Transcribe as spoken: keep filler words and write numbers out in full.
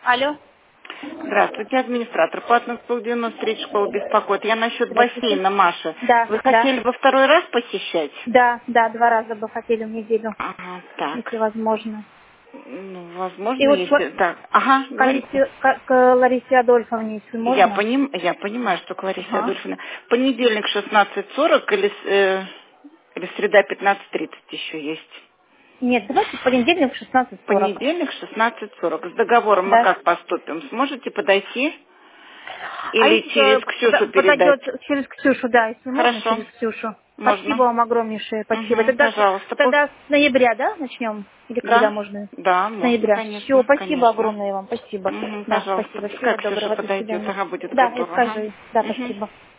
Алло. Здравствуйте, администратор платных услуг девяносто три школы беспокоит. Я насчет Здравствуйте. бассейна, Маша. Да, Вы да. хотели во второй раз посещать? Да, да, два раза бы хотели в неделю, Ага, так. если возможно. Ну, И возможно, вот если... Так, ага, к говорите. Ларисе, к, к Ларисе Адольфовне, если Я, можно. поним... я понимаю, что к Ларисе Ага. Адольфовне. Понедельник шестнадцать сорок или, с- э, или среда пятнадцать тридцать еще есть. Нет, давайте в понедельник в шестнадцать сорок. Понедельник шестнадцать сорок. С договором мы Да. как поступим? Сможете подойти? А Или если через э, Ксюшу пода- передать? подойдет через Ксюшу, да, если можно, Хорошо. через Ксюшу. Спасибо Можно. вам огромнейшее, спасибо. Угу, Тогда, с- пожалуйста. Пу- тогда с ноября, да, начнем? Или когда Да, можно? да, С можно, ноября. Все, конечно, спасибо конечно. огромное вам, спасибо. Угу, Да, пожалуйста. спасибо. Пускай Всего Ксюша доброго, до подойдет, свидания. ага, будет Да, я готова. Ага. скажу. Да, Угу. спасибо.